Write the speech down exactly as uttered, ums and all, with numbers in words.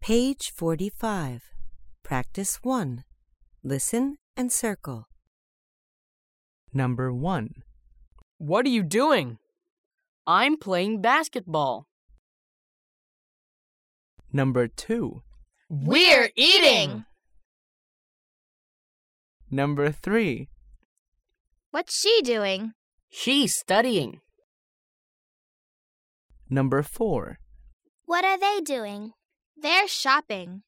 Page forty-five. Practice one. Listen and circle. Number one. What are you doing? I'm playing basketball. Number two. We're eating! Number three. What's she doing? She's studying. Number four. What are they doing? They're shopping.